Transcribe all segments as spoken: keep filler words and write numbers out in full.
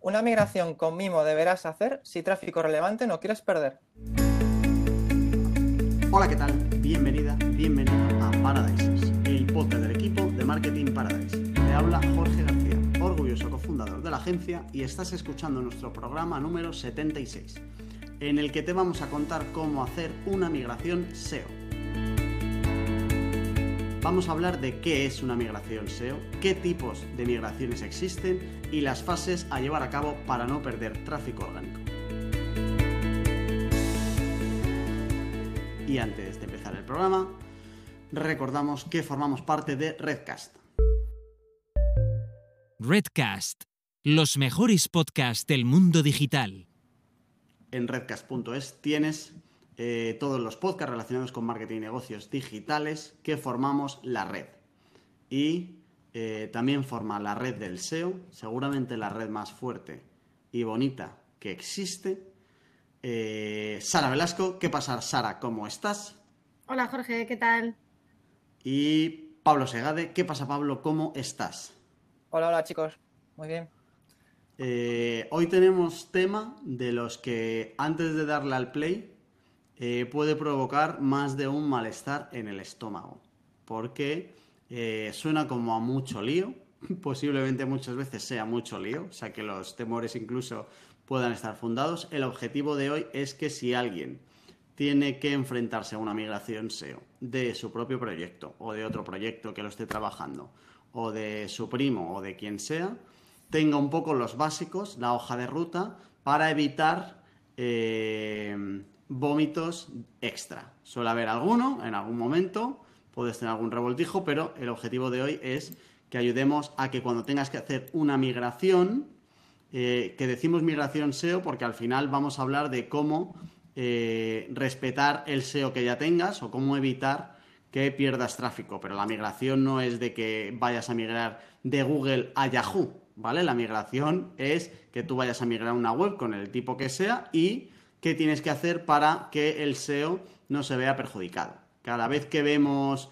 Una migración con mimo deberás hacer si tráfico relevante no quieres perder. Hola, ¿qué tal? Bienvenida, bienvenido a Paradises, el podcast del equipo de Marketing Paradise. Te habla Jorge García, orgulloso cofundador de la agencia, y estás escuchando nuestro programa número setenta y seis, en el que te vamos a contar cómo hacer una migración S E O. Vamos a hablar de qué es una migración S E O, qué tipos de migraciones existen y las fases a llevar a cabo para no perder tráfico orgánico. Y antes de empezar el programa, recordamos que formamos parte de Redcast. Redcast, los mejores podcasts del mundo digital. En redcast punto es tienes eh, todos los podcasts relacionados con marketing y negocios digitales que formamos la red. Y eh, también forma la red del S E O, seguramente la red más fuerte y bonita que existe. Eh, Sara Velasco, ¿qué pasa, Sara? ¿Cómo estás? Hola, Jorge, ¿qué tal? Y Pablo Segade, ¿qué pasa, Pablo? ¿Cómo estás? Hola, hola chicos, muy bien. Eh, hoy tenemos tema de los que antes de darle al play eh, puede provocar más de un malestar en el estómago, porque eh, suena como a mucho lío, posiblemente muchas veces sea mucho lío, o sea que los temores incluso puedan estar fundados. El objetivo de hoy es que si alguien tiene que enfrentarse a una migración S E O de su propio proyecto o de otro proyecto que lo esté trabajando o de su primo o de quien sea, tenga un poco los básicos, la hoja de ruta, para evitar eh, vómitos extra. Suele haber alguno en algún momento, puedes tener algún revoltijo, pero el objetivo de hoy es que ayudemos a que cuando tengas que hacer una migración, eh, que decimos migración S E O porque al final vamos a hablar de cómo eh, respetar el S E O que ya tengas o cómo evitar que pierdas tráfico, pero la migración no es de que vayas a migrar de Google a Yahoo, ¿vale? La migración es que tú vayas a migrar a una web con el tipo que sea y qué tienes que hacer para que el S E O no se vea perjudicado. Cada vez que vemos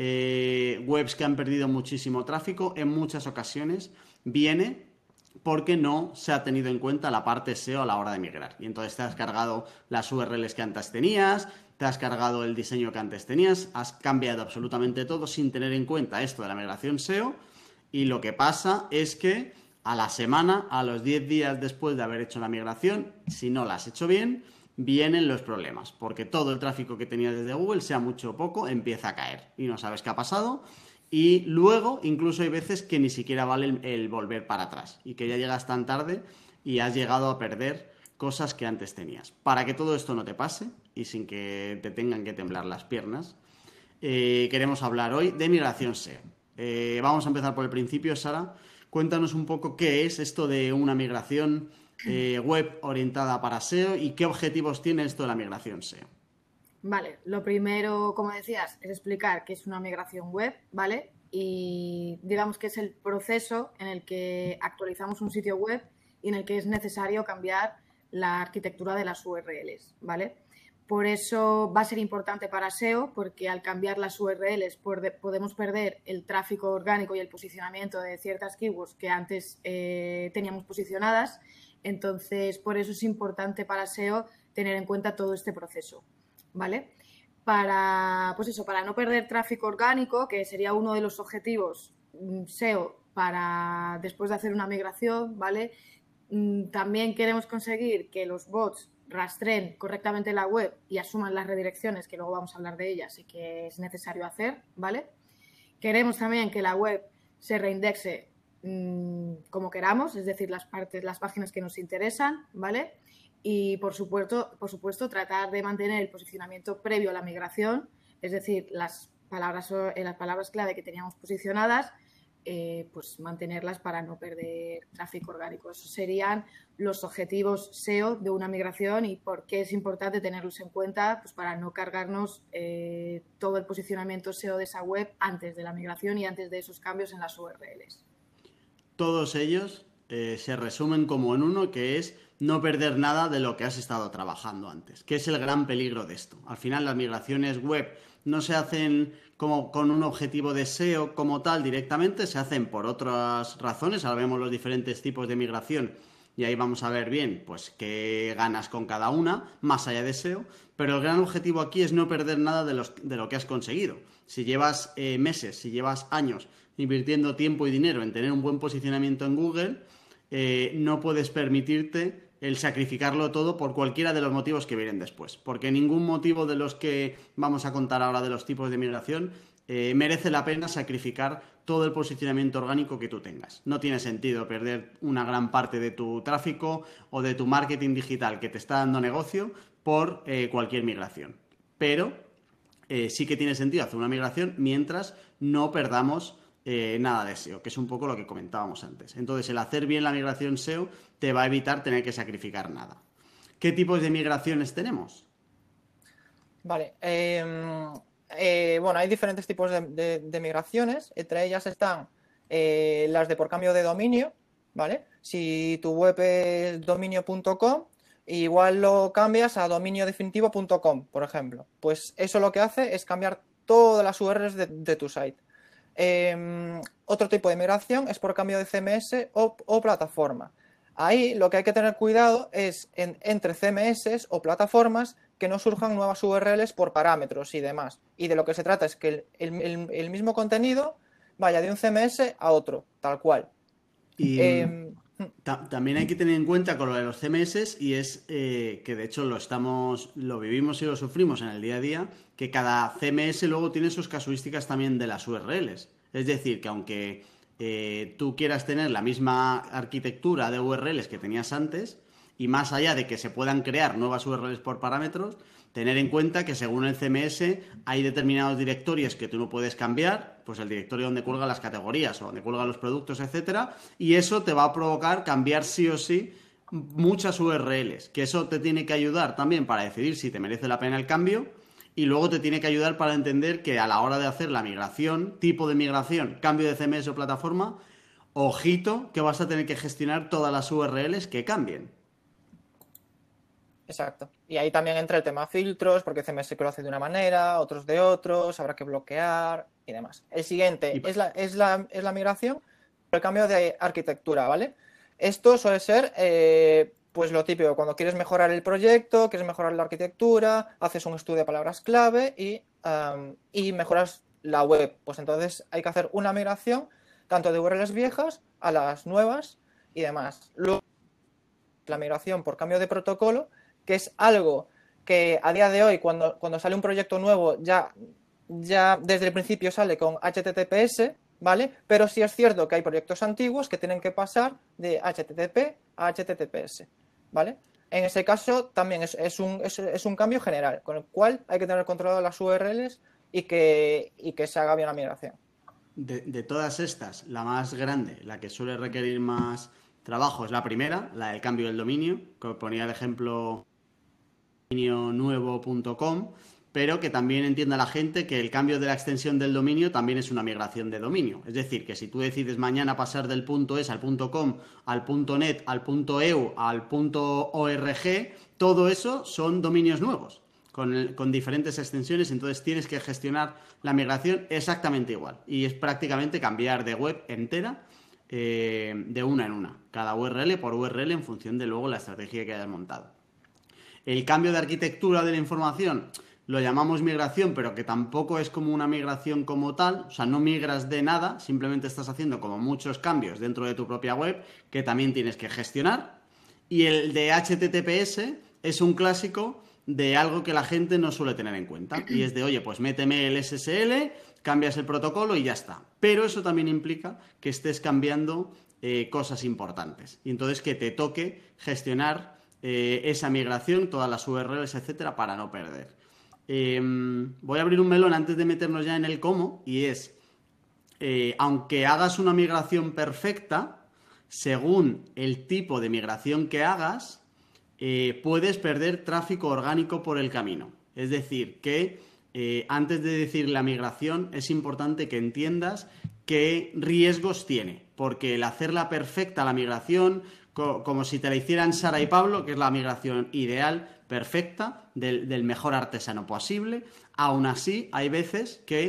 eh, webs que han perdido muchísimo tráfico, en muchas ocasiones viene porque no se ha tenido en cuenta la parte S E O a la hora de migrar. Y entonces te has cargado las U R Ls que antes tenías, te has cargado el diseño que antes tenías, has cambiado absolutamente todo sin tener en cuenta esto de la migración S E O, y lo que pasa es que a la semana, a los diez días después de haber hecho la migración, si no la has hecho bien, vienen los problemas, porque todo el tráfico que tenías desde Google, sea mucho o poco, empieza a caer y no sabes qué ha pasado. Y luego, incluso hay veces que ni siquiera vale el, el volver para atrás y que ya llegas tan tarde y has llegado a perder cosas que antes tenías. Para que todo esto no te pase y sin que te tengan que temblar las piernas, eh, queremos hablar hoy de migración S E O. Eh, vamos a empezar por el principio, Sara. Cuéntanos un poco qué es esto de una migración eh, web orientada para S E O y qué objetivos tiene esto de la migración S E O. Vale, lo primero, como decías, es explicar qué es una migración web, ¿vale? Y digamos que es el proceso en el que actualizamos un sitio web y en el que es necesario cambiar la arquitectura de las U R Ls, ¿vale? Por eso va a ser importante para S E O, porque al cambiar las U R Ls podemos perder el tráfico orgánico y el posicionamiento de ciertas keywords que antes eh, teníamos posicionadas. Entonces, por eso es importante para S E O tener en cuenta todo este proceso, ¿vale? Para, pues eso, para no perder tráfico orgánico, que sería uno de los objetivos S E O para después de hacer una migración, ¿vale? También queremos conseguir que los bots rastreen correctamente la web y asuman las redirecciones, que luego vamos a hablar de ellas y que es necesario hacer, ¿vale? Queremos también que la web se reindexe mmm, como queramos, es decir, las partes, las páginas que nos interesan, ¿vale? Y, por supuesto, por supuesto, tratar de mantener el posicionamiento previo a la migración, es decir, las palabras, las palabras clave que teníamos posicionadas, eh, pues mantenerlas para no perder tráfico orgánico. Esos serían los objetivos S E O de una migración y por qué es importante tenerlos en cuenta, pues para no cargarnos eh, todo el posicionamiento S E O de esa web antes de la migración y antes de esos cambios en las U R Ls. Todos ellos eh, se resumen como en uno, que es no perder nada de lo que has estado trabajando antes, que es el gran peligro de esto. Al final las migraciones web no se hacen como con un objetivo de S E O como tal directamente, se hacen por otras razones. Ahora vemos los diferentes tipos de migración y ahí vamos a ver bien pues qué ganas con cada una, más allá de S E O, pero el gran objetivo aquí es no perder nada de, los, de lo que has conseguido. Si llevas eh, meses, si llevas años invirtiendo tiempo y dinero en tener un buen posicionamiento en Google, eh, no puedes permitirte el sacrificarlo todo por cualquiera de los motivos que vienen después, porque ningún motivo de los que vamos a contar ahora de los tipos de migración eh, merece la pena sacrificar todo el posicionamiento orgánico que tú tengas. No tiene sentido perder una gran parte de tu tráfico o de tu marketing digital que te está dando negocio por eh, cualquier migración. Pero eh, sí que tiene sentido hacer una migración mientras no perdamos eh, nada de S E O, que es un poco lo que comentábamos antes. Entonces, el hacer bien la migración S E O te va a evitar tener que sacrificar nada. ¿Qué tipos de migraciones tenemos? Vale. Eh, eh, bueno, hay diferentes tipos de, de, de migraciones. Entre ellas están eh, las de por cambio de dominio, ¿vale? Si tu web es dominio punto com, igual lo cambias a dominio definitivo punto com, por ejemplo. Pues eso lo que hace es cambiar todas las U R Ls de, de tu site. Eh, otro tipo de migración es por cambio de C M S o, o plataforma. Ahí lo que hay que tener cuidado es en, entre C M S o plataformas que no surjan nuevas U R Ls por parámetros y demás. Y de lo que se trata es que el, el, el mismo contenido vaya de un C M S a otro, tal cual. Y Eh, ta también hay que tener en cuenta con lo de los C M S, y es eh, que de hecho lo estamos, lo vivimos y lo sufrimos en el día a día, que cada C M S luego tiene sus casuísticas también de las U R Ls. Es decir, que aunque eh, tú quieras tener la misma arquitectura de U R Ls que tenías antes, y más allá de que se puedan crear nuevas U R Ls por parámetros, tener en cuenta que según el C M S hay determinados directorios que tú no puedes cambiar, pues el directorio donde cuelgan las categorías o donde cuelgan los productos, etcétera, y eso te va a provocar cambiar sí o sí muchas U R Ls, que eso te tiene que ayudar también para decidir si te merece la pena el cambio, y luego te tiene que ayudar para entender que a la hora de hacer la migración, tipo de migración, cambio de C M S o plataforma, ojito que vas a tener que gestionar todas las U R Ls que cambien. Exacto. Y ahí también entra el tema filtros, porque C M S que lo hace de una manera, otros de otros, habrá que bloquear y demás. El siguiente Y... es, la, es, la, es la migración, el cambio de arquitectura, ¿vale? Esto suele ser eh, pues lo típico, cuando quieres mejorar el proyecto, quieres mejorar la arquitectura, haces un estudio de palabras clave y, um, y mejoras la web. Pues entonces hay que hacer una migración tanto de U R Ls viejas a las nuevas y demás. Luego, la migración por cambio de protocolo, que es algo que a día de hoy, cuando, cuando sale un proyecto nuevo, ya, ya desde el principio sale con H T T P S, ¿vale? Pero sí es cierto que hay proyectos antiguos que tienen que pasar de H T T P a H T T P S, ¿vale? En ese caso también es, es, un, es, es un cambio general, con el cual hay que tener controlado las U R Ls y que, y que se haga bien la migración. De, de todas estas, la más grande, la que suele requerir más trabajo, es la primera, la del cambio del dominio, que ponía el ejemplo dominio nuevo punto com, pero que también entienda la gente que el cambio de la extensión del dominio también es una migración de dominio. Es decir, que si tú decides mañana pasar del .es al .com, al .net, al .eu, al .org, todo eso son dominios nuevos, con, el, con diferentes extensiones, entonces tienes que gestionar la migración exactamente igual. Y es prácticamente cambiar de web entera eh, de una en una, cada U R L por U R L en función de luego la estrategia que hayas montado. El cambio de arquitectura de la información lo llamamos migración, pero que tampoco es como una migración como tal, o sea, no migras de nada, simplemente estás haciendo como muchos cambios dentro de tu propia web que también tienes que gestionar. Y el de H T T P S es un clásico de algo que la gente no suele tener en cuenta, y es de, oye, pues méteme el S S L, cambias el protocolo y ya está. Pero eso también implica que estés cambiando eh, cosas importantes, y entonces que te toque gestionar Eh, esa migración, todas las U R Ls, etcétera, para no perder. Eh, voy a abrir un melón antes de meternos ya en el cómo, y es, eh, aunque hagas una migración perfecta, según el tipo de migración que hagas, eh, puedes perder tráfico orgánico por el camino. Es decir, que eh, antes de decir la migración es importante que entiendas qué riesgos tiene, porque el hacerla perfecta, la migración, como si te la hicieran Sara y Pablo, que es la migración ideal, perfecta, del, del mejor artesano posible, aún así hay veces que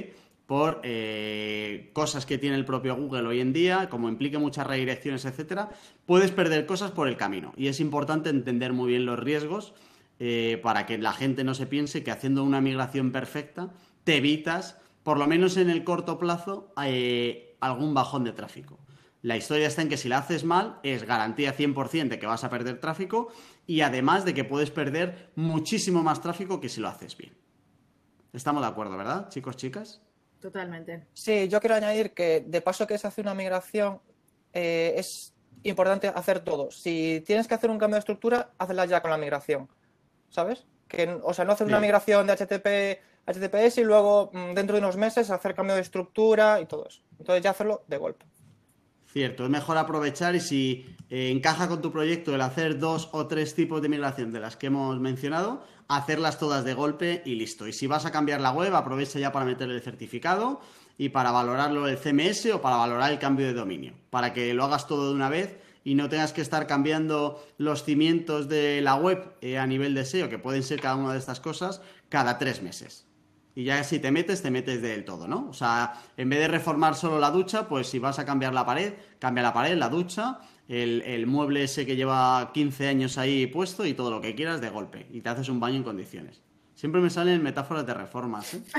por eh, cosas que tiene el propio Google hoy en día, como implique muchas redirecciones, etcétera, puedes perder cosas por el camino. Y es importante entender muy bien los riesgos eh, para que la gente no se piense que haciendo una migración perfecta te evitas, por lo menos en el corto plazo, eh, algún bajón de tráfico. La historia está en que si la haces mal, es garantía cien por ciento de que vas a perder tráfico y además de que puedes perder muchísimo más tráfico que si lo haces bien. Estamos de acuerdo, ¿verdad, chicos, chicas? Totalmente. Sí, yo quiero añadir que de paso que se hace una migración, eh, es importante hacer todo. Si tienes que hacer un cambio de estructura, hazla ya con la migración, ¿sabes? Que, o sea, no hacer una Bien. migración de H T T P H T T P S y luego dentro de unos meses hacer cambio de estructura y todo eso. Entonces ya hacerlo de golpe. Cierto, es mejor aprovechar y si eh, encaja con tu proyecto el hacer dos o tres tipos de migración de las que hemos mencionado, hacerlas todas de golpe y listo. Y si vas a cambiar la web, aprovecha ya para meterle el certificado y para valorarlo el C M S o para valorar el cambio de dominio, para que lo hagas todo de una vez y no tengas que estar cambiando los cimientos de la web eh, a nivel de S E O, que pueden ser cada una de estas cosas, cada tres meses. Y ya si te metes, te metes del todo, ¿no? O sea, en vez de reformar solo la ducha, pues si vas a cambiar la pared, cambia la pared, la ducha, el, el mueble ese que lleva quince años ahí puesto y todo lo que quieras de golpe. Y te haces un baño en condiciones. Siempre me salen metáforas de reformas, ¿eh?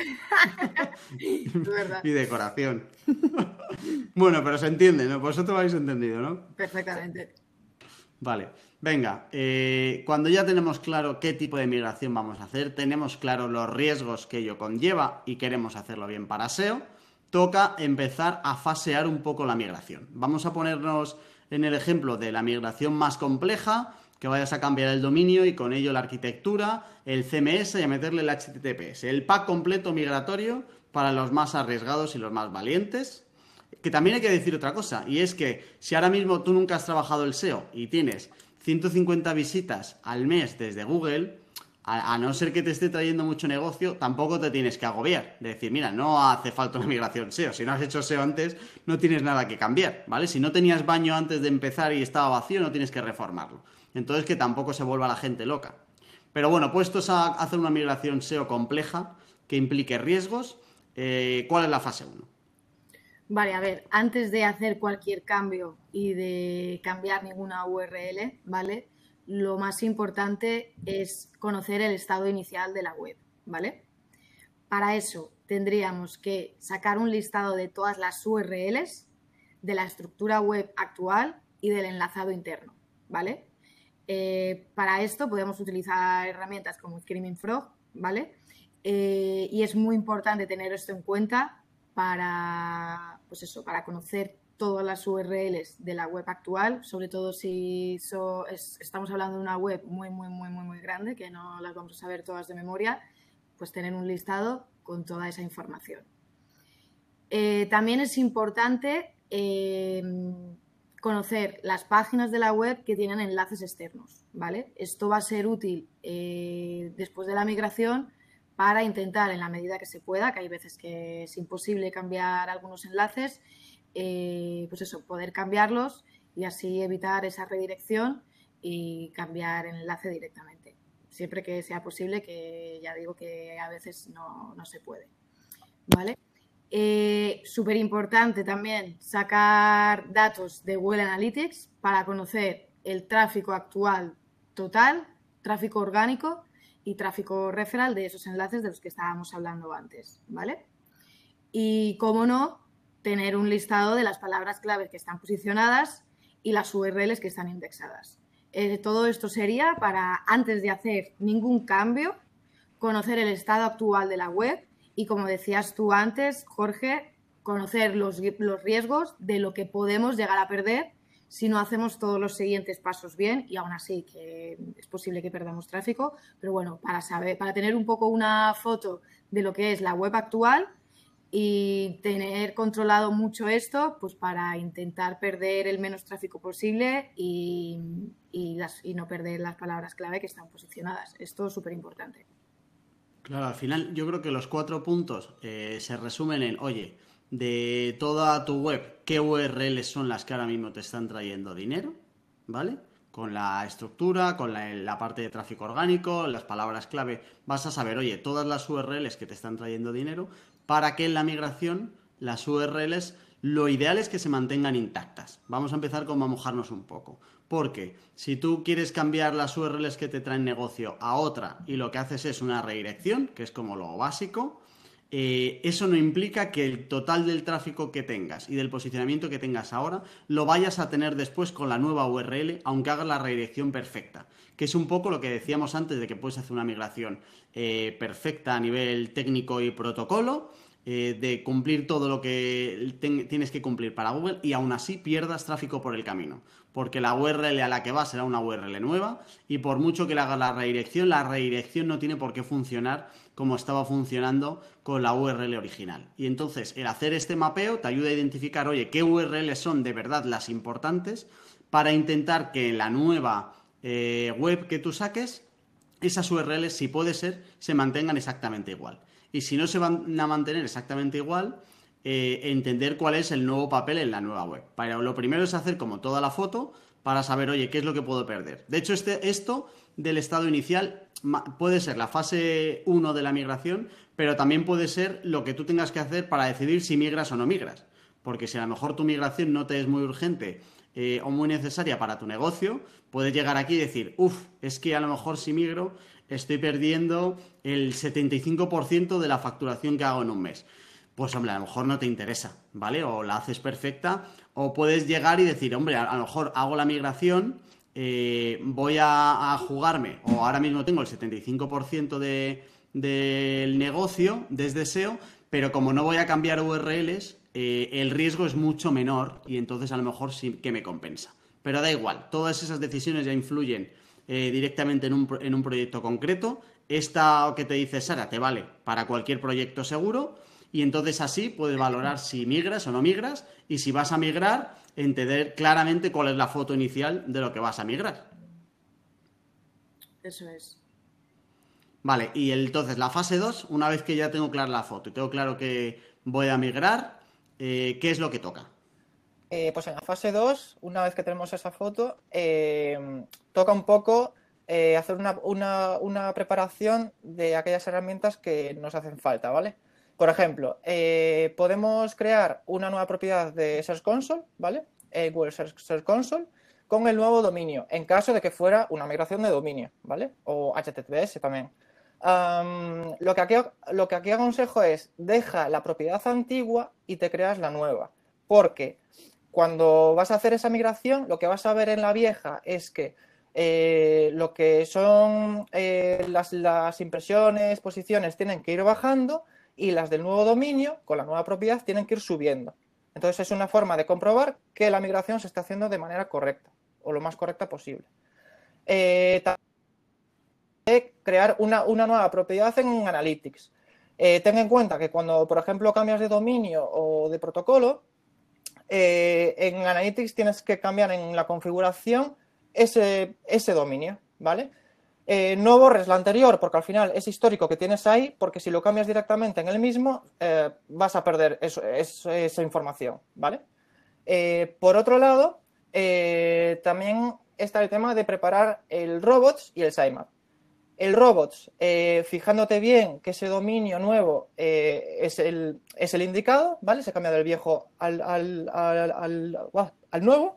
Es verdad. Y decoración. Bueno, pero se entiende, ¿no? Vosotros lo habéis entendido, ¿no? Perfectamente. Vale, venga, eh, cuando ya tenemos claro qué tipo de migración vamos a hacer, tenemos claro los riesgos que ello conlleva y queremos hacerlo bien para S E O, toca empezar a fasear un poco la migración. Vamos a ponernos en el ejemplo de la migración más compleja, que vayas a cambiar el dominio y con ello la arquitectura, el C M S y a meterle el H T T P S, el pack completo migratorio para los más arriesgados y los más valientes. Que también hay que decir otra cosa, y es que si ahora mismo tú nunca has trabajado el S E O y tienes ciento cincuenta visitas al mes desde Google, a, a no ser que te esté trayendo mucho negocio, tampoco te tienes que agobiar. De decir, mira, no hace falta una migración S E O. Si no has hecho S E O antes, no tienes nada que cambiar, ¿vale? Si no tenías baño antes de empezar y estaba vacío, no tienes que reformarlo. Entonces, que tampoco se vuelva la gente loca. Pero bueno, puestos a hacer una migración S E O compleja, que implique riesgos, eh, ¿cuál es la fase uno? Vale, a ver, antes de hacer cualquier cambio y de cambiar ninguna U R L, ¿vale? Lo más importante es conocer el estado inicial de la web, ¿vale? Para eso tendríamos que sacar un listado de todas las U R Ls, de la estructura web actual y del enlazado interno, ¿vale? Eh, para esto podemos utilizar herramientas como Screaming Frog, ¿vale? Eh, y es muy importante tener esto en cuenta para, pues eso, para conocer todas las U R Ls de la web actual, sobre todo si so, es, estamos hablando de una web muy, muy, muy, muy, muy grande, que no las vamos a saber todas de memoria, pues tener un listado con toda esa información. Eh, también es importante eh, conocer las páginas de la web que tienen enlaces externos, ¿vale? Esto va a ser útil eh, después de la migración para intentar, en la medida que se pueda, que hay veces que es imposible cambiar algunos enlaces, eh, pues eso, poder cambiarlos y así evitar esa redirección y cambiar el enlace directamente. Siempre que sea posible, que ya digo que a veces no, no se puede, ¿vale? Eh, súper importante también sacar datos de Google Analytics para conocer el tráfico actual total, tráfico orgánico y tráfico referral de esos enlaces de los que estábamos hablando antes, ¿vale? Y, como no, tener un listado de las palabras claves que están posicionadas y las U R Ls que están indexadas. Eh, todo esto sería para, antes de hacer ningún cambio, conocer el estado actual de la web y, como decías tú antes, Jorge, conocer los, los riesgos de lo que podemos llegar a perder si no hacemos todos los siguientes pasos bien, y aún así que es posible que perdamos tráfico, pero bueno, para saber, para tener un poco una foto de lo que es la web actual y tener controlado mucho esto, pues para intentar perder el menos tráfico posible y, y, las, y no perder las palabras clave que están posicionadas. Esto es súper importante. Claro, al final yo creo que los cuatro puntos eh, se resumen en, oye, de toda tu web, qué U R Ls son las que ahora mismo te están trayendo dinero, ¿vale? Con la estructura, con la, la parte de tráfico orgánico, las palabras clave, vas a saber, oye, todas las U R Ls que te están trayendo dinero, para que en la migración las U R Ls lo ideal es que se mantengan intactas. Vamos a empezar como a mojarnos un poco. Porque si tú quieres cambiar las U R Ls que te traen negocio a otra y lo que haces es una redirección, que es como lo básico, eh, eso no implica que el total del tráfico que tengas y del posicionamiento que tengas ahora lo vayas a tener después con la nueva U R L, aunque hagas la redirección perfecta. Que es un poco lo que decíamos antes de que puedes hacer una migración eh, perfecta a nivel técnico y protocolo, eh, de cumplir todo lo que ten, tienes que cumplir para Google y aún así pierdas tráfico por el camino. Porque la U R L a la que vas será una U R L nueva y por mucho que le hagas la redirección, la redirección no tiene por qué funcionar como estaba funcionando con la U R L original. Y entonces el hacer este mapeo te ayuda a identificar, oye, qué U R Ls son de verdad las importantes para intentar que en la nueva eh, web que tú saques, esas U R Ls, si puede ser, se mantengan exactamente igual. Y si no se van a mantener exactamente igual, eh, entender cuál es el nuevo papel en la nueva web. Pero lo primero es hacer como toda la foto para saber, oye, qué es lo que puedo perder. De hecho, este, esto del estado inicial puede ser la fase uno de la migración, pero también puede ser lo que tú tengas que hacer para decidir si migras o no migras. Porque si a lo mejor tu migración no te es muy urgente eh, o muy necesaria para tu negocio, puedes llegar aquí y decir, uff, es que a lo mejor si migro estoy perdiendo el setenta y cinco por ciento de la facturación que hago en un mes. Pues hombre, a lo mejor no te interesa, ¿vale? O la haces perfecta, o puedes llegar y decir, hombre, a, a lo mejor hago la migración, eh, voy a, a jugarme, o ahora mismo tengo el setenta y cinco por ciento de, del negocio desde S E O, pero como no voy a cambiar U R Ls, eh, el riesgo es mucho menor y entonces a lo mejor sí que me compensa. Pero da igual, todas esas decisiones ya influyen eh, directamente en un, en un proyecto concreto. Esta que te dice Sara te vale para cualquier proyecto seguro y entonces así puedes valorar si migras o no migras y si vas a migrar, entender claramente cuál es la foto inicial de lo que vas a migrar. Eso es. Vale, y entonces la fase dos, una vez que ya tengo clara la foto y tengo claro que voy a migrar, eh, ¿qué es lo que toca? Eh, pues en la fase dos, una vez que tenemos esa foto, eh, toca un poco eh, hacer una, una, una preparación de aquellas herramientas que nos hacen falta, ¿vale? Por ejemplo, eh, podemos crear una nueva propiedad de Search Console, ¿vale? Eh, Google Search, Search Console con el nuevo dominio, en caso de que fuera una migración de dominio, ¿vale? O H T T P S también. Um, lo, que aquí, lo que aquí aconsejo es, deja la propiedad antigua y te creas la nueva, porque cuando vas a hacer esa migración, lo que vas a ver en la vieja es que eh, lo que son eh, las, las impresiones, posiciones, tienen que ir bajando y las del nuevo dominio, con la nueva propiedad, tienen que ir subiendo. Entonces es una forma de comprobar que la migración se está haciendo de manera correcta, o lo más correcta posible. Eh, también crear una, una nueva propiedad en Analytics. Eh, ten en cuenta que cuando, por ejemplo, cambias de dominio o de protocolo, Eh, en Analytics tienes que cambiar en la configuración ese, ese dominio, ¿vale? Eh, no borres la anterior porque al final es histórico que tienes ahí, porque si lo cambias directamente en el mismo eh, vas a perder eso, eso, esa información, ¿vale? Eh, por otro lado, eh, también está el tema de preparar el robots y el sitemap. El robots, eh, fijándote bien que ese dominio nuevo eh, es, el, es el indicado, ¿vale? Se cambia del viejo al, al, al, al, al nuevo,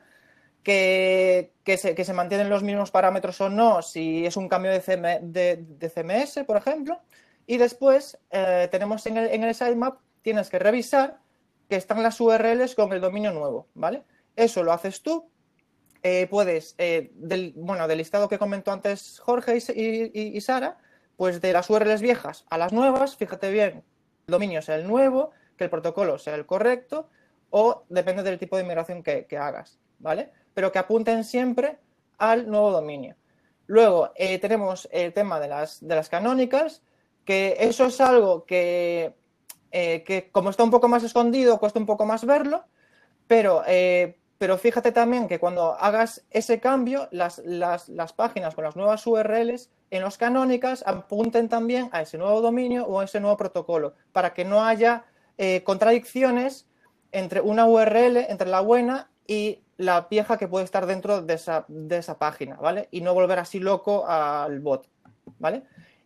que, que, se, que se mantienen los mismos parámetros o no, si es un cambio de, C M, de, de C M S, por ejemplo. Y después eh, tenemos en el, en el sitemap, tienes que revisar que están las U R Ls con el dominio nuevo, ¿vale? Eso lo haces tú. Eh, puedes, eh, del, bueno, del listado que comentó antes Jorge y, y, y Sara, pues de las U R Ls viejas a las nuevas, fíjate bien, el dominio sea el nuevo, que el protocolo sea el correcto, o depende del tipo de migración que, que hagas, ¿vale? Pero que apunten siempre al nuevo dominio. Luego eh, tenemos el tema de las, de las canonicals, que eso es algo que, eh, que como está un poco más escondido, cuesta un poco más verlo, pero... Eh, Pero fíjate también que cuando hagas ese cambio, las, las, las páginas con las nuevas U R Ls en los canónicas apunten también a ese nuevo dominio o a ese nuevo protocolo, para que no haya eh, contradicciones entre una U R L, entre la buena y la vieja que puede estar dentro de esa, de esa página, ¿vale? Y no volver así loco al bot, ¿vale?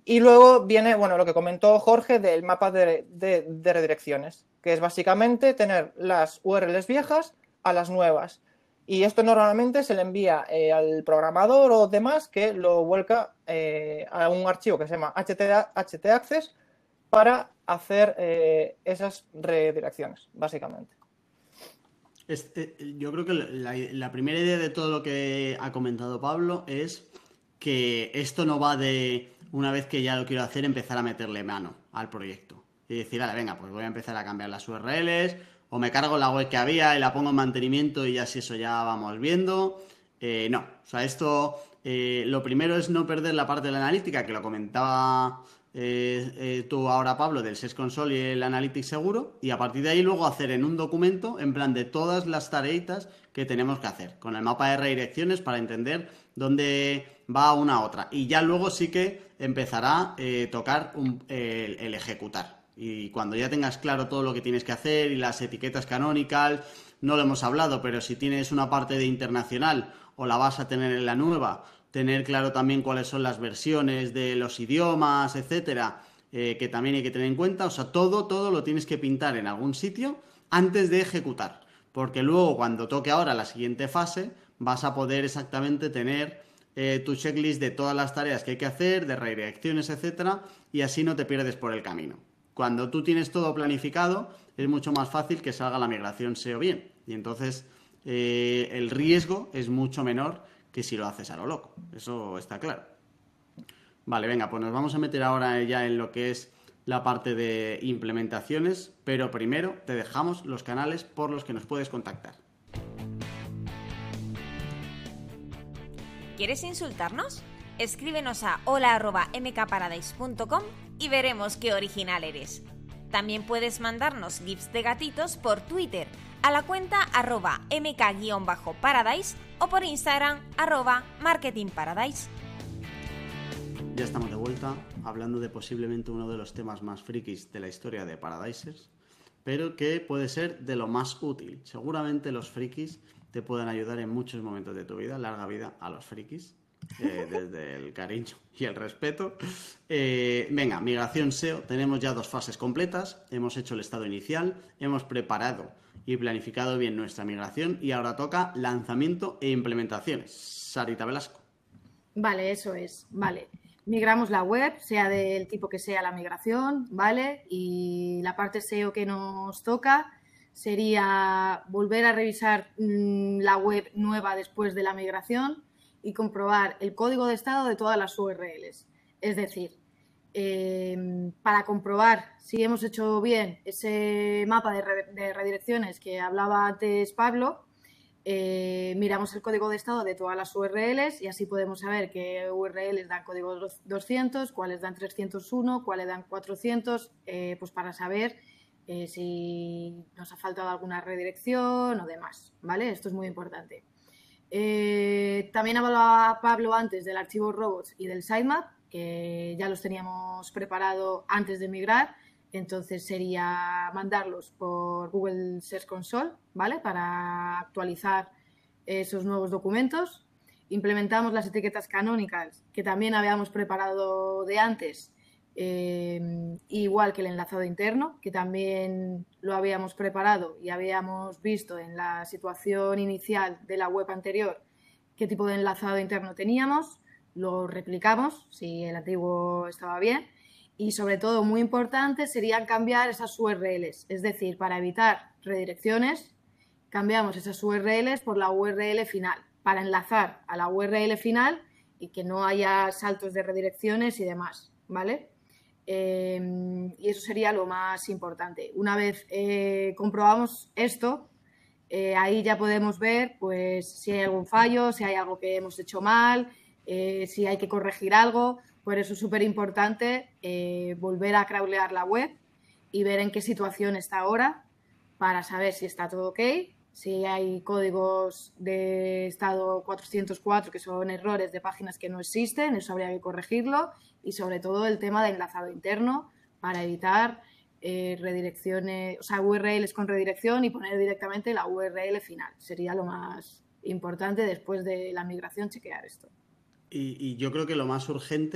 Y luego viene, bueno, lo que comentó Jorge del mapa de, de, de redirecciones, que es básicamente tener las U R Ls viejas a las nuevas. Y esto normalmente se le envía eh, al programador o demás, que lo vuelca eh, a un archivo que se llama htaccess para hacer eh, esas redirecciones, básicamente. Este, yo creo que la, la primera idea de todo lo que ha comentado Pablo es que esto no va de, una vez que ya lo quiero hacer, empezar a meterle mano al proyecto. Y decir, vale, venga, pues voy a empezar a cambiar las U R Ls, o me cargo la web que había y la pongo en mantenimiento y ya si eso ya vamos viendo. Eh, no, o sea, esto, eh, lo primero es no perder la parte de la analítica, que lo comentaba eh, eh, tú ahora, Pablo, del Search Console y el Analytics seguro, y a partir de ahí luego hacer en un documento, en plan de todas las tareitas que tenemos que hacer, con el mapa de redirecciones para entender dónde va una a otra. Y ya luego sí que empezará a eh, tocar un, eh, el, el ejecutar. Y cuando ya tengas claro todo lo que tienes que hacer y las etiquetas canónicas, no lo hemos hablado, pero si tienes una parte de internacional o la vas a tener en la nueva, tener claro también cuáles son las versiones de los idiomas, etcétera, eh, que también hay que tener en cuenta. O sea, todo, todo lo tienes que pintar en algún sitio antes de ejecutar. Porque luego, cuando toque ahora la siguiente fase, vas a poder exactamente tener eh, tu checklist de todas las tareas que hay que hacer, de redirecciones, etcétera, y así no te pierdes por el camino. Cuando tú tienes todo planificado, es mucho más fácil que salga la migración S E O bien. Y entonces eh, el riesgo es mucho menor que si lo haces a lo loco. Eso está claro. Vale, venga, pues nos vamos a meter ahora ya en lo que es la parte de implementaciones, pero primero te dejamos los canales por los que nos puedes contactar. ¿Quieres insultarnos? Escríbenos a hola arroba m k paradise punto com y veremos qué original eres. También puedes mandarnos gifs de gatitos por Twitter a la cuenta arroba mk-paradise o por Instagram arroba marketingparadise. Ya estamos de vuelta hablando de posiblemente uno de los temas más frikis de la historia de Paradisers, pero que puede ser de lo más útil. Seguramente los frikis te pueden ayudar en muchos momentos de tu vida. Larga vida a los frikis. Eh, desde el cariño y el respeto. Eh, venga, migración S E O. Tenemos ya dos fases completas. Hemos hecho el estado inicial, hemos preparado y planificado bien nuestra migración y ahora toca lanzamiento e implementaciones. Sarita Velasco. Vale, eso es. Vale. Migramos la web, sea del tipo que sea la migración, ¿vale? Y la parte S E O que nos toca sería volver a revisar mmm, la web nueva después de la migración y comprobar el código de estado de todas las U R Ls. Es decir, eh, para comprobar si hemos hecho bien ese mapa de, re de redirecciones que hablaba antes Pablo, eh, miramos el código de estado de todas las U R Ls y así podemos saber qué U R Ls dan código doscientos, cuáles dan trescientos uno, cuáles dan cuatrocientos, eh, pues para saber eh, si nos ha faltado alguna redirección o demás, ¿vale? Esto es muy importante. Eh, también hablaba Pablo antes del archivo robots y del sitemap, que ya los teníamos preparado antes de migrar, entonces sería mandarlos por Google Search Console, ¿vale? Para actualizar esos nuevos documentos. Implementamos las etiquetas canónicas que también habíamos preparado de antes, eh, igual que el enlazado interno, que también lo habíamos preparado y habíamos visto en la situación inicial de la web anterior qué tipo de enlazado interno teníamos, lo replicamos si el antiguo estaba bien y sobre todo muy importante sería cambiar esas U R Ls, es decir, para evitar redirecciones cambiamos esas U R Ls por la U R L final para enlazar a la U R L final y que no haya saltos de redirecciones y demás, ¿vale? Eh, y eso sería lo más importante. Una vez eh, comprobamos esto, eh, ahí ya podemos ver pues, si hay algún fallo, si hay algo que hemos hecho mal, eh, si hay que corregir algo. Por eso es súper importante eh, volver a crawlear la web y ver en qué situación está ahora para saber si está todo ok, si hay códigos de estado cuatrocientos cuatro que son errores de páginas que no existen, eso habría que corregirlo. Y sobre todo el tema de enlazado interno para evitar eh, redirecciones, o sea, U R Ls con redirección y poner directamente la U R L final. Sería lo más importante después de la migración chequear esto. Y, y yo creo que lo más urgente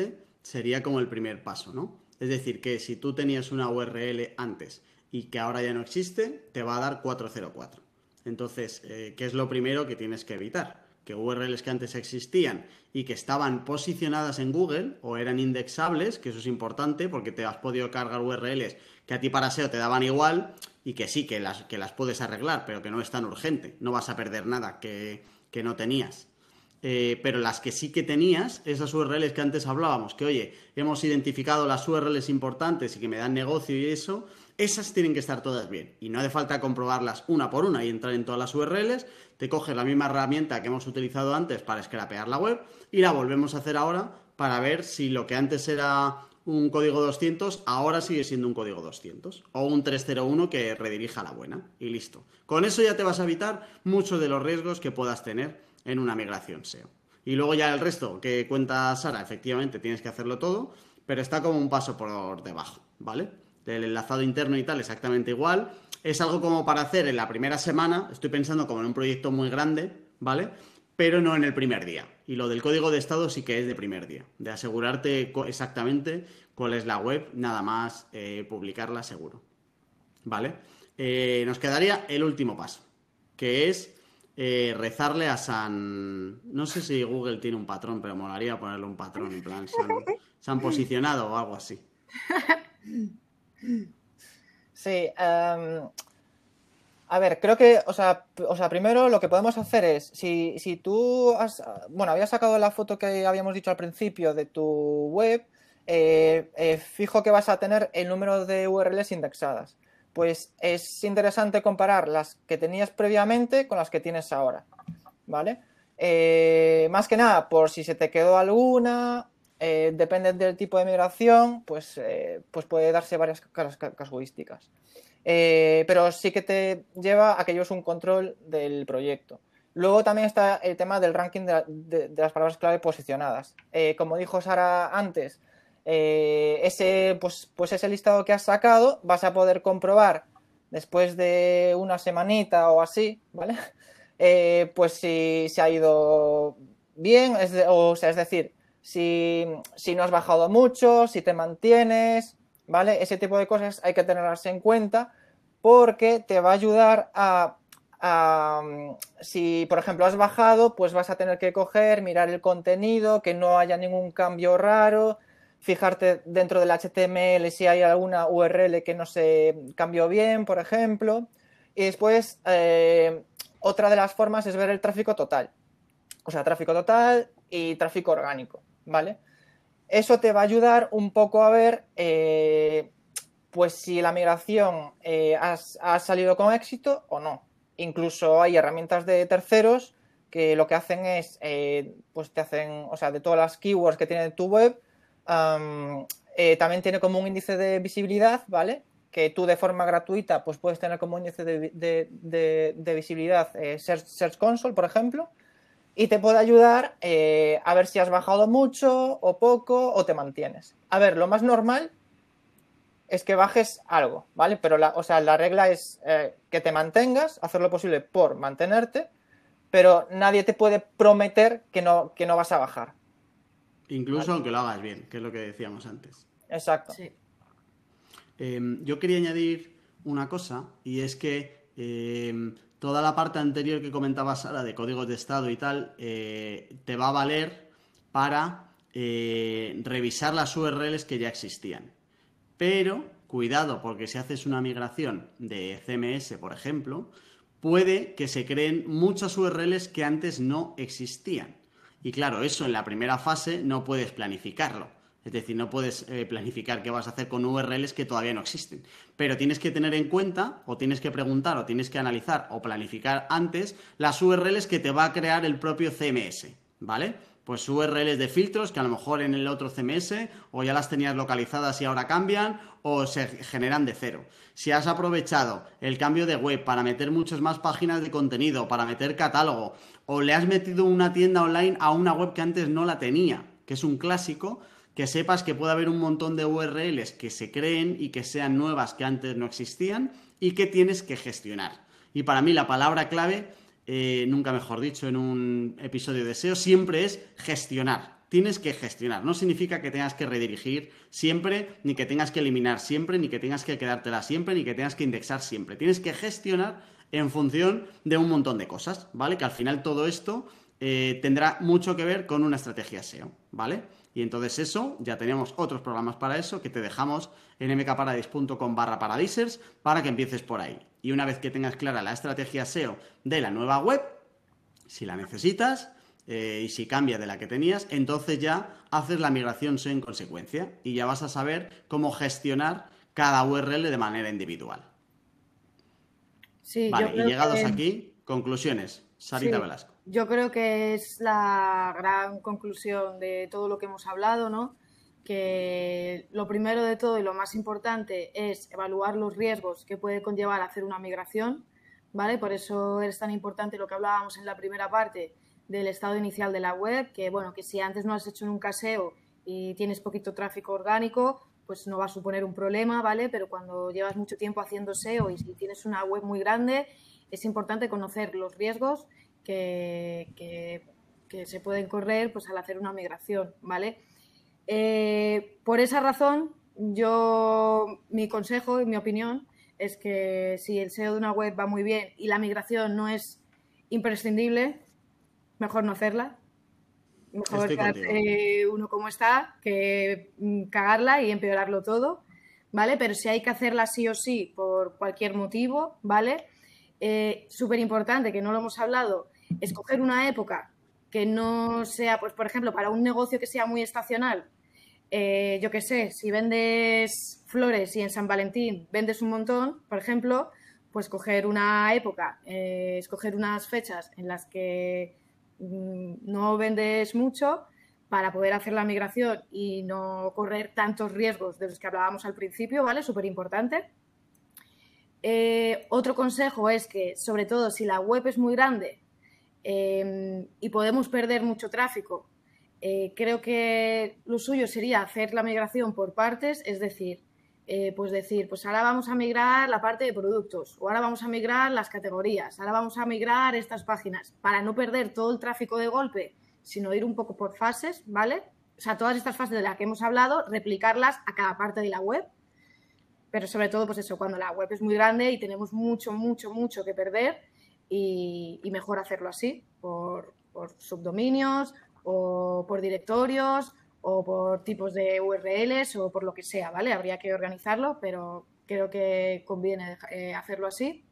sería como el primer paso, ¿no? Es decir, que si tú tenías una U R L antes y que ahora ya no existe, te va a dar cuatrocientos cuatro. Entonces, eh, ¿qué es lo primero que tienes que evitar? Que U R Ls que antes existían y que estaban posicionadas en Google o eran indexables, que eso es importante porque te has podido cargar U R Ls que a ti para S E O te daban igual y que sí, que las, que las puedes arreglar, pero que no es tan urgente. No vas a perder nada que, que no tenías. Eh, pero las que sí que tenías, esas U R Ls que antes hablábamos, que oye, hemos identificado las U R Ls importantes y que me dan negocio y eso, esas tienen que estar todas bien. Y no hace falta comprobarlas una por una y entrar en todas las U R Ls. Te coges la misma herramienta que hemos utilizado antes para scrapear la web y la volvemos a hacer ahora para ver si lo que antes era un código doscientos ahora sigue siendo un código doscientos o un trescientos uno que redirija a la buena y listo. Con eso ya te vas a evitar muchos de los riesgos que puedas tener en una migración S E O. Y luego ya el resto que cuenta Sara, efectivamente tienes que hacerlo todo, pero está como un paso por debajo, ¿vale? El enlazado interno y tal, exactamente igual. Es algo como para hacer en la primera semana, estoy pensando como en un proyecto muy grande, ¿vale? Pero no en el primer día. Y lo del código de estado sí que es de primer día, de asegurarte exactamente cuál es la web, nada más eh, publicarla seguro, ¿vale? Eh, nos quedaría el último paso, que es eh, rezarle a San... No sé si Google tiene un patrón, pero molaría ponerle un patrón, en plan San, San Posicionado o algo así. Sí, um, a ver, creo que, o sea, o sea, primero lo que podemos hacer es, si, si tú has, bueno, habías sacado la foto que habíamos dicho al principio de tu web, eh, eh, fijo que vas a tener el número de U R Ls indexadas. Pues es interesante comparar las que tenías previamente con las que tienes ahora, ¿vale? Eh, más que nada, por si se te quedó alguna... Eh, depende del tipo de migración, pues, eh, pues puede darse varias casuísticas. Eh, pero sí que te lleva a que lleves un control del proyecto. Luego también está el tema del ranking de, de, de las palabras clave posicionadas. Eh, como dijo Sara antes, eh, ese, pues, pues ese listado que has sacado vas a poder comprobar después de una semanita o así, ¿vale? Eh, pues si se ha ido bien, es de, o sea, es decir, Si, si no has bajado mucho, si te mantienes, ¿vale? Ese tipo de cosas hay que tenerlas en cuenta porque te va a ayudar a, a... Si, por ejemplo, has bajado, pues vas a tener que coger, mirar el contenido, que no haya ningún cambio raro, fijarte dentro del H T M L si hay alguna U R L que no se cambió bien, por ejemplo. Y después, eh, otra de las formas es ver el tráfico total. O sea, tráfico total y tráfico orgánico, ¿vale? Eso te va a ayudar un poco a ver eh, pues si la migración eh, ha, ha salido con éxito o no. Incluso hay herramientas de terceros que lo que hacen es, eh, pues te hacen, o sea, de todas las keywords que tiene tu web, um, eh, también tiene como un índice de visibilidad, ¿vale? Que tú de forma gratuita pues puedes tener como índice de, de, de, de visibilidad eh, Search, Search Console, por ejemplo, y te puede ayudar eh, a ver si has bajado mucho o poco o te mantienes. A ver, lo más normal es que bajes algo, ¿vale? Pero la, o sea, la regla es eh, que te mantengas, hacer lo posible por mantenerte, pero nadie te puede prometer que no, que no vas a bajar. Incluso ¿vale? Aunque lo hagas bien, que es lo que decíamos antes. Exacto. Sí. Eh, yo quería añadir una cosa, y es que eh, toda la parte anterior que comentaba Sara de códigos de estado y tal, eh, te va a valer para eh, revisar las U R Ls que ya existían. Pero, cuidado, porque si haces una migración de C M S, por ejemplo, puede que se creen muchas U R Ls que antes no existían. Y claro, eso en la primera fase no puedes planificarlo. Es decir, no puedes eh, planificar qué vas a hacer con U R Ls que todavía no existen. Pero tienes que tener en cuenta, o tienes que preguntar, o tienes que analizar, o planificar antes las U R Ls que te va a crear el propio C M S, ¿vale? Pues U R Ls de filtros que a lo mejor en el otro C M S o ya las tenías localizadas y ahora cambian, o se generan de cero. Si has aprovechado el cambio de web para meter muchas más páginas de contenido, para meter catálogo, o le has metido una tienda online a una web que antes no la tenía, que es un clásico, que sepas que puede haber un montón de U R Ls que se creen y que sean nuevas que antes no existían y que tienes que gestionar. Y para mí la palabra clave, eh, nunca mejor dicho en un episodio de S E O, siempre es gestionar. tienes que gestionar. No significa que tengas que redirigir siempre, ni que tengas que eliminar siempre, ni que tengas que quedártela siempre, ni que tengas que indexar siempre. Tienes que gestionar en función de un montón de cosas, ¿vale? Que al final todo esto eh, tendrá mucho que ver con una estrategia S E O, ¿vale? Y entonces eso, ya tenemos otros programas para eso que te dejamos en mkparadise.com barra paradisers para que empieces por ahí. Y una vez que tengas clara la estrategia S E O de la nueva web, si la necesitas eh, y si cambia de la que tenías, entonces ya haces la migración S E O en consecuencia y ya vas a saber cómo gestionar cada U R L de manera individual. Sí, vale, yo creo y llegados que... aquí, conclusiones. Sarita Sí, Velasco. yo creo que es la gran conclusión de todo lo que hemos hablado, ¿no? Que lo primero de todo y lo más importante es evaluar los riesgos que puede conllevar hacer una migración, ¿vale? Por eso es tan importante lo que hablábamos en la primera parte del estado inicial de la web, que bueno, que si antes no has hecho nunca S E O y tienes poquito tráfico orgánico, pues no va a suponer un problema, ¿vale? Pero cuando llevas mucho tiempo haciendo S E O y si tienes una web muy grande, es importante conocer los riesgos que, que, que se pueden correr pues, al hacer una migración, ¿vale? Eh, por esa razón, yo, mi consejo y mi opinión es que si el S E O de una web va muy bien y la migración no es imprescindible, mejor no hacerla. Mejor quedarse uno como está que cagarla y empeorarlo todo, ¿vale? Pero si hay que hacerla sí o sí por cualquier motivo, ¿vale? Eh, súper importante, que no lo hemos hablado, escoger una época que no sea, pues por ejemplo, para un negocio que sea muy estacional, eh, yo qué sé, si vendes flores y en San Valentín vendes un montón, por ejemplo, pues coger una época, eh, escoger unas fechas en las que mmm, no vendes mucho para poder hacer la migración y no correr tantos riesgos de los que hablábamos al principio, ¿vale? Súper importante. Eh, otro consejo es que, sobre todo, si la web es muy grande eh, y podemos perder mucho tráfico, eh, creo que lo suyo sería hacer la migración por partes, es decir, eh, pues decir, pues ahora vamos a migrar la parte de productos, o ahora vamos a migrar las categorías, ahora vamos a migrar estas páginas, para no perder todo el tráfico de golpe, sino ir un poco por fases, ¿vale? O sea, todas estas fases de las que hemos hablado, replicarlas a cada parte de la web. Pero sobre todo, pues eso, cuando la web es muy grande y tenemos mucho, mucho, mucho que perder y, y mejor hacerlo así, por, por subdominios o por directorios o por tipos de U R Ls o por lo que sea, ¿vale? Habría que organizarlo, pero creo que conviene eh, hacerlo así.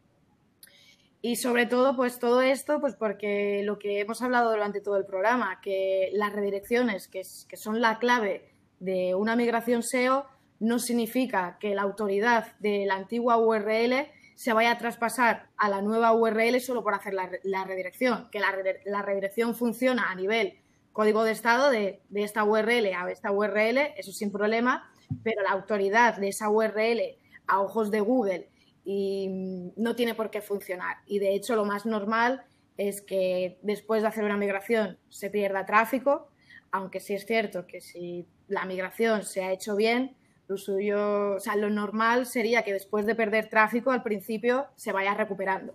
Y sobre todo, pues todo esto, pues porque lo que hemos hablado durante todo el programa, que las redirecciones, que, es, que son la clave de una migración S E O, no significa que la autoridad de la antigua U R L se vaya a traspasar a la nueva U R L solo por hacer la, la redirección, que la, la redirección funciona a nivel código de estado de, de esta U R L a esta U R L, eso sin problema, pero la autoridad de esa U R L a ojos de Google y no tiene por qué funcionar. Y de hecho lo más normal es que después de hacer una migración se pierda tráfico, aunque sí es cierto que si la migración se ha hecho bien, lo suyo, o sea, lo normal sería que después de perder tráfico al principio se vaya recuperando.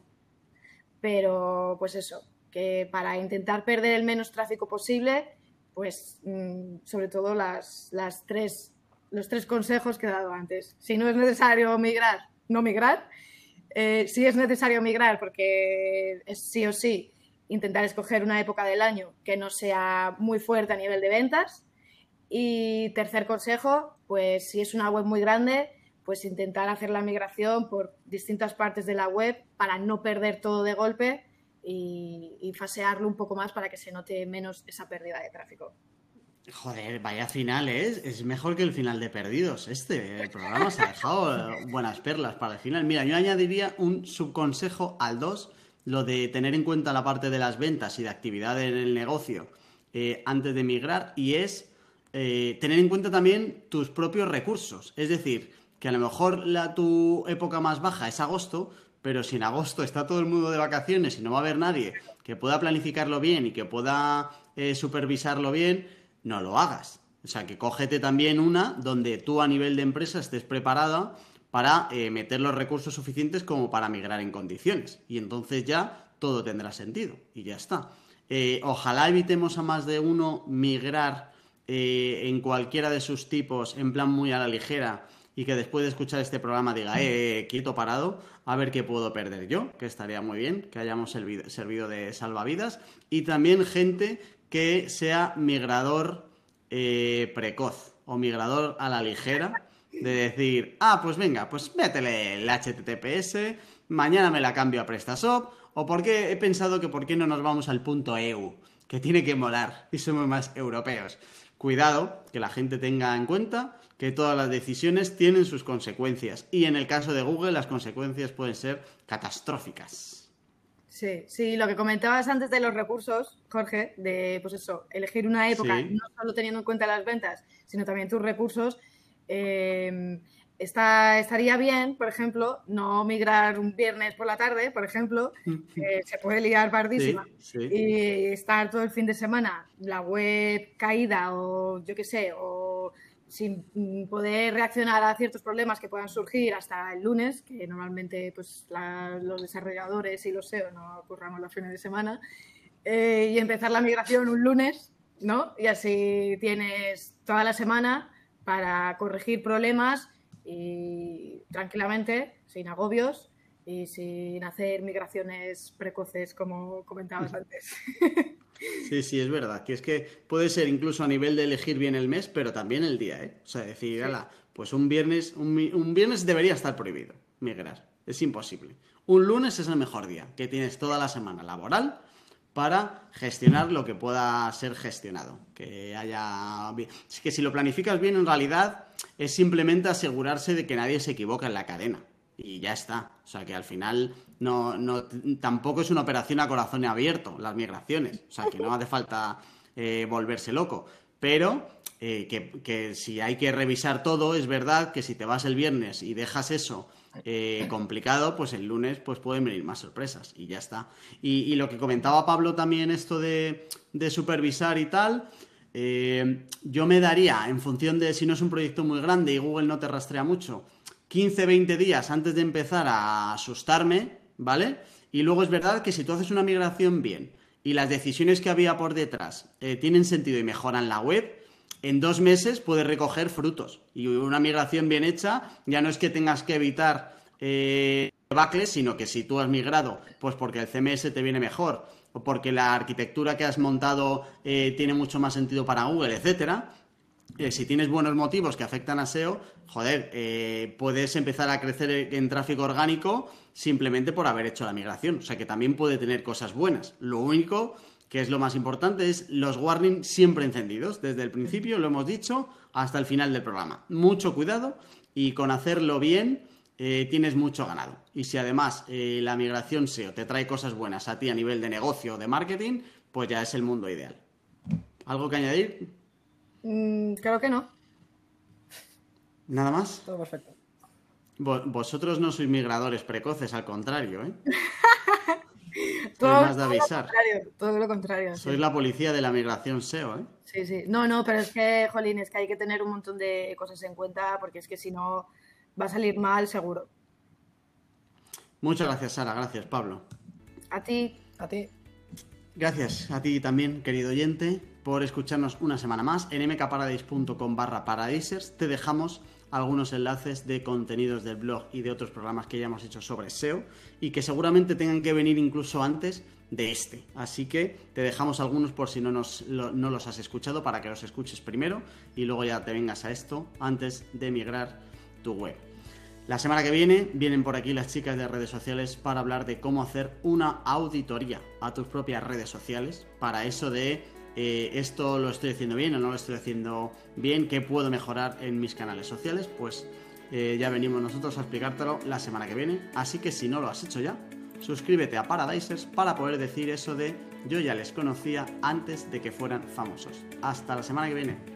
Pero, pues eso, que para intentar perder el menos tráfico posible, pues mmm, sobre todo las, las tres, los tres consejos que he dado antes. Si no es necesario migrar, no migrar. Eh, si es necesario migrar, porque es sí o sí intentar escoger una época del año que no sea muy fuerte a nivel de ventas. Y tercer consejo, pues si es una web muy grande, pues intentar hacer la migración por distintas partes de la web para no perder todo de golpe y, y fasearlo un poco más para que se note menos esa pérdida de tráfico. Joder, vaya final, ¿eh? Es mejor que el final de Perdidos este. El programa se ha dejado buenas perlas para el final. Mira, yo añadiría un subconsejo al dos, lo de tener en cuenta la parte de las ventas y de actividad en el negocio eh, antes de migrar, y es Eh, tener en cuenta también tus propios recursos. Es decir, que a lo mejor la, tu época más baja es agosto, pero si en agosto está todo el mundo de vacaciones y no va a haber nadie que pueda planificarlo bien y que pueda eh, supervisarlo bien, no lo hagas. O sea, que cógete también una donde tú a nivel de empresa estés preparada para eh, meter los recursos suficientes como para migrar en condiciones. Y entonces ya todo tendrá sentido y ya está. Eh, ojalá evitemos a más de uno migrar eh, en cualquiera de sus tipos, en plan muy a la ligera, y que después de escuchar este programa diga, eh, eh, quieto parado, a ver qué puedo perder yo, que estaría muy bien, que hayamos servido, servido de salvavidas. Y también gente que sea migrador eh, precoz o migrador a la ligera, de decir, ah, pues venga, pues métele el H T T P S, mañana me la cambio a PrestaShop, o porque he pensado que por qué no nos vamos al punto E U, que tiene que molar y somos más europeos. Cuidado, que la gente tenga en cuenta que todas las decisiones tienen sus consecuencias, y en el caso de Google las consecuencias pueden ser catastróficas. Sí, sí, lo que comentabas antes de los recursos, Jorge, de pues eso, elegir una época, Sí. no solo teniendo en cuenta las ventas, sino también tus recursos, eh, está, estaría bien, por ejemplo, no migrar un viernes por la tarde, por ejemplo, que se puede liar pardísima, Sí, sí. y estar todo el fin de semana la web caída o yo qué sé, o sin poder reaccionar a ciertos problemas que puedan surgir hasta el lunes, que normalmente pues la, los desarrolladores y los S E O no curramos los fines de semana, eh, y empezar la migración un lunes, ¿no? Y así tienes toda la semana para corregir problemas y tranquilamente, sin agobios y sin hacer migraciones precoces como comentabas antes. Sí, sí, es verdad, que es que puede ser incluso a nivel de elegir bien el mes, pero también el día, ¿eh? O sea, decir, ala, pues un viernes, un, mi- un viernes debería estar prohibido migrar, es imposible. Un lunes es el mejor día, que tienes toda la semana laboral para gestionar lo que pueda ser gestionado, que haya... Es que si lo planificas bien, en realidad es simplemente asegurarse de que nadie se equivoca en la cadena. Y ya está. O sea que al final no, no, tampoco es una operación a corazón abierto las migraciones. O sea que no hace falta eh, volverse loco. Pero eh, que, que si hay que revisar todo, es verdad que si te vas el viernes y dejas eso eh, complicado, pues el lunes pues pueden venir más sorpresas y ya está. Y, y lo que comentaba Pablo también, esto de, de supervisar y tal... Eh, yo me daría, en función de si no es un proyecto muy grande y Google no te rastrea mucho, quince veinte días antes de empezar a asustarme, ¿vale? Y luego es verdad que si tú haces una migración bien y las decisiones que había por detrás eh, tienen sentido y mejoran la web, en dos meses puedes recoger frutos. Y una migración bien hecha ya no es que tengas que evitar eh, debacles, sino que si tú has migrado, pues porque el C M S te viene mejor, o porque la arquitectura que has montado eh, tiene mucho más sentido para Google, etcétera. Eh, si tienes buenos motivos que afectan a S E O, joder, eh, puedes empezar a crecer en tráfico orgánico simplemente por haber hecho la migración. O sea que también puede tener cosas buenas. Lo único que es lo más importante es los warnings siempre encendidos. Desde el principio, lo hemos dicho, hasta el final del programa. Mucho cuidado y con hacerlo bien eh, tienes mucho ganado. Y si además eh, la migración S E O te trae cosas buenas a ti a nivel de negocio o de marketing, pues ya es el mundo ideal. ¿Algo que añadir? Mm, creo que no. ¿Nada más? Todo perfecto. Vo- Vosotros no sois migradores precoces, al contrario, ¿eh? Todo, Sois más de todo lo avisar. contrario, todo lo contrario. Sois Sí. la policía de la migración S E O, ¿eh? Sí, sí. No, no, pero es que, jolín, es que hay que tener un montón de cosas en cuenta porque es que si no va a salir mal seguro. Muchas gracias, Sara. Gracias, Pablo. A ti. A ti. Gracias a ti también, querido oyente, por escucharnos una semana más. En mkparadise.com barra paradisers te dejamos algunos enlaces de contenidos del blog y de otros programas que ya hemos hecho sobre S E O y que seguramente tengan que venir incluso antes de este. Así que te dejamos algunos por si no, nos, lo, no los has escuchado, para que los escuches primero y luego ya te vengas a esto antes de migrar tu web. La semana que viene vienen por aquí las chicas de redes sociales para hablar de cómo hacer una auditoría a tus propias redes sociales. Para eso de eh, esto lo estoy haciendo bien o no lo estoy haciendo bien, qué puedo mejorar en mis canales sociales, pues eh, ya venimos nosotros a explicártelo la semana que viene. Así que si no lo has hecho ya, suscríbete a Paradisers para poder decir eso de yo ya les conocía antes de que fueran famosos. Hasta la semana que viene.